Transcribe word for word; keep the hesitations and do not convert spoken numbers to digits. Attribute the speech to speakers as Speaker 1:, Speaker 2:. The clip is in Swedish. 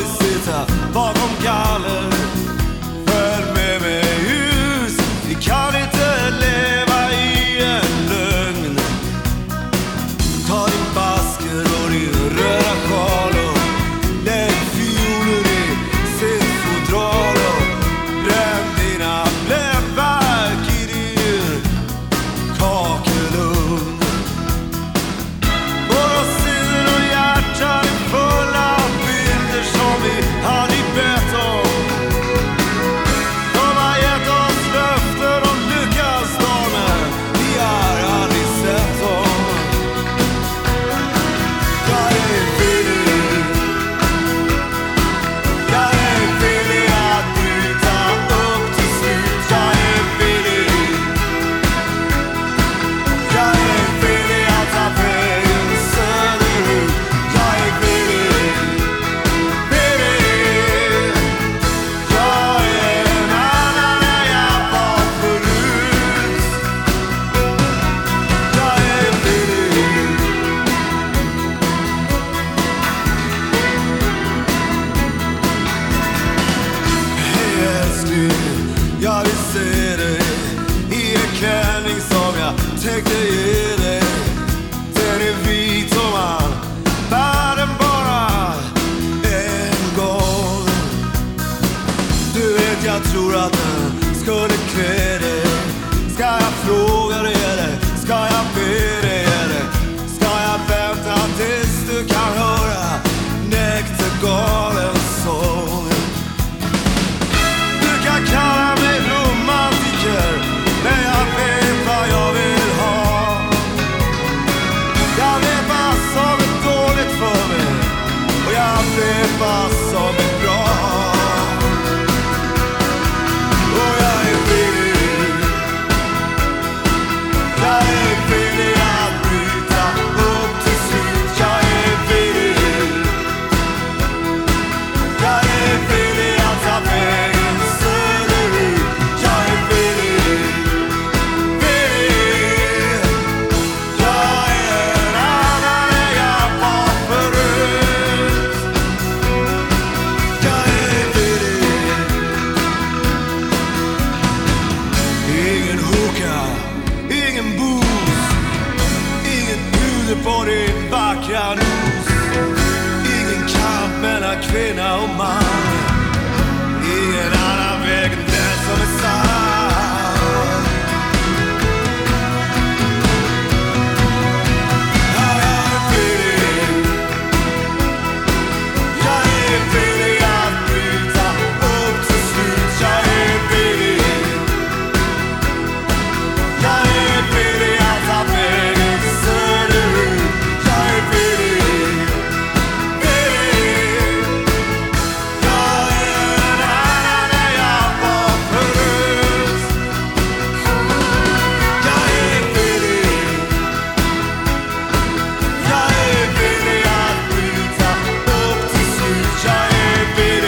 Speaker 1: vill sitta bakom galler. Följ med mig ut, vi kan inte leva i en lögn. Ta din basker och din röda sjal och lägg fioler i sitt fodral och bränn dina bländverk i din kakelugn. Våra sinnen och hjärtan är fulla av bilder som vi aldrig bett om. De har gett oss löften om lyckans dagar, vi har aldrig sett dem. Jag är villig, jag är villig att bryta upp till slut. Jag är villig, jag är villig att ta vägen söderut. Jag är villig, villig. Jag är en annan än jag var förut. Jag är villig. Hej älskling, jag vill se dig i en klänning som jag tänkte ge dig. Den är vit och man bär den bara en gång. Du vet, jag tror att den skulle klä dig. Ska jag fråga dig eller ska jag be dig eller ska jag vänta tills du kan höra näktergalens sång? Du kan kalla mig romantiker, men jag vet vad jag vill ha. Jag vet vad som är dåligt för mig och jag vet vad som är bra. Och jag är villig, jag är villig att bryta upp till slut. Jag är villig, jag är villig att ta vägen söderut. Jag är villig, villig. Jag är en annan än jag var förut. Jag är villig. Ingen hoka, ingen boost, ingen huvud på din vackra nos. Ingen kamp mellan kvinna och man. Ingen annan väg än den som är sann. Jag är villig, jag är villig att bryta upp till slut. Jag är villig, jag är villig att ta vägen söderut. Jag är villig, villig. Jag är en annan än jag var förut. Jag är villig, jag är villig att bryta upp till slut. Jag är villig.